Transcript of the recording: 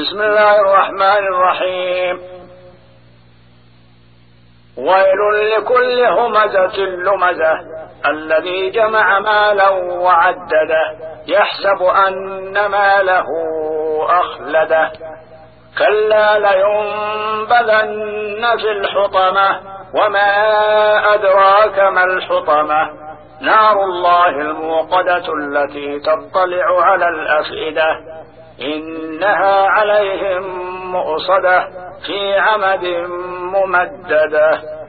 بسم الله الرحمن الرحيم. ويل لكل همزة لمزة الذي جمع مالا وعدده يحسب أن ماله أخلده كلا لينبذن في الحطمة وما أدراك ما الحطمة نار الله الموقدة التي تطلع على الأفئدة إنها عليهم مؤصدة في عمد ممددة.